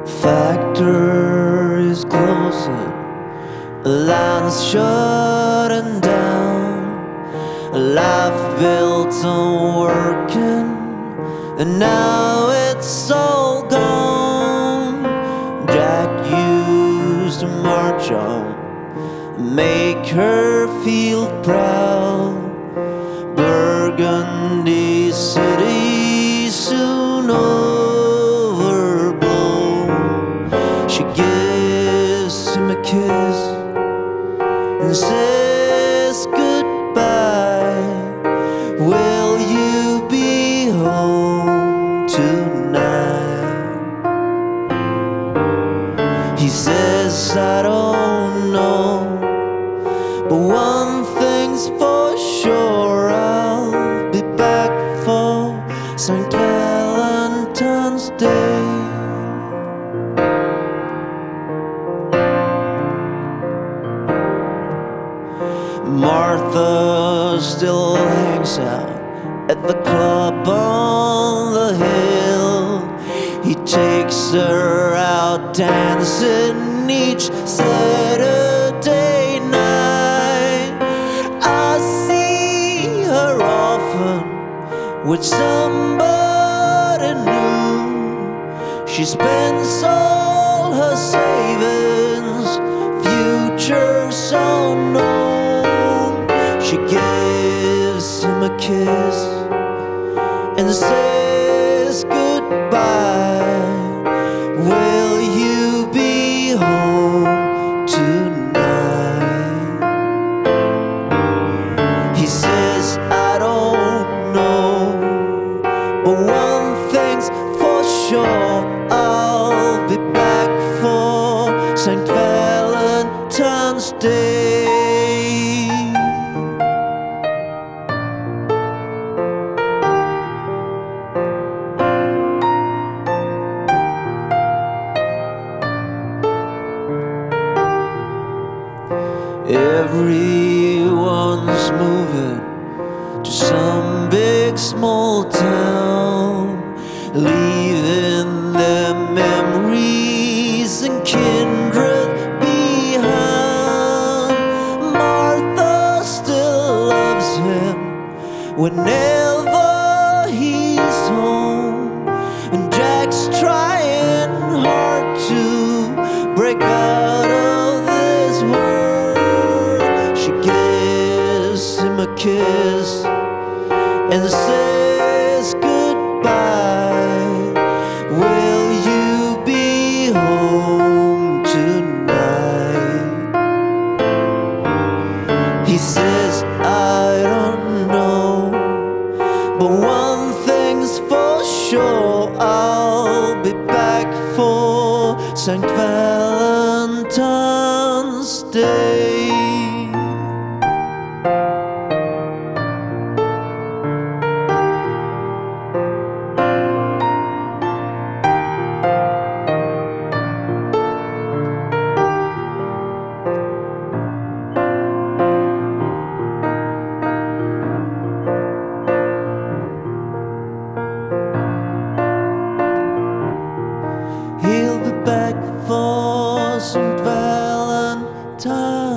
Factories closing, lines shutting down, life built on working, and now it's all gone. Jack used to march on, make her feel proud. Burgundy City soon overblown. She gives him a kiss and says goodbye. Will you be home tonight? He says, I don't know, but one thing's for sure, I'll be back for St. Valentine's Day. Martha still hangs out at the club on the hill. He takes her out dancing each Saturday night. I see her often with somebody new. She spends all her savings, future's unknown. She gives him a kiss and says goodbye. Will you be home tonight? He says, I don't know, but one thing's for sure, I'll be back for St. Valentine's Day. Everyone's moving to some big small town, leaving their memories and kindred behind. Martha still loves him whenever he's home, and Jack's trying hard to break out of this world. A kiss and says goodbye. Will you be home tonight? He says, I don't know, but one thing's for sure, I'll be back for St. Valentine's Day. He'll be back for St. Valentine's.